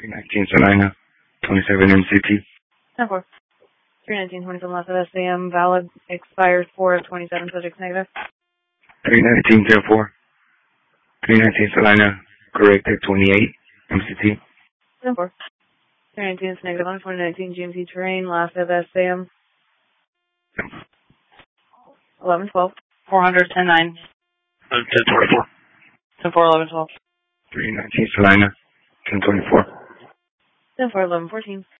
319 Salina, 27 MCT. 10-4. 319, 27 left of SAM, valid, expired 4 of 27, subject negative. 319 10-4. 319 Salina, corrected 28 MCT. 10-4. 319 is negative on 2019 GMT terrain, last of SAM. 11-12. 400, 10-9. 10-24. 10-4, 11-12. 319 Salina, 10-24. 10-4, 11-14.